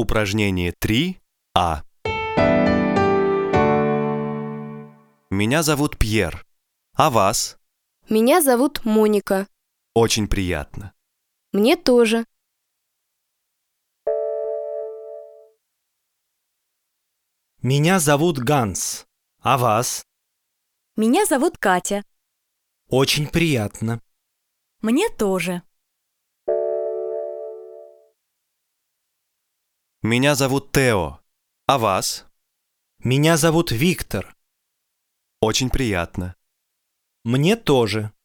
Упражнение 3А. Меня зовут Пьер. А вас? Меня зовут Моника. Очень приятно. Мне тоже. Меня зовут Ганс. А вас? Меня зовут Катя. Очень приятно. Мне тоже. Меня зовут Тео. А вас? Меня зовут Виктор. Очень приятно. Мне тоже.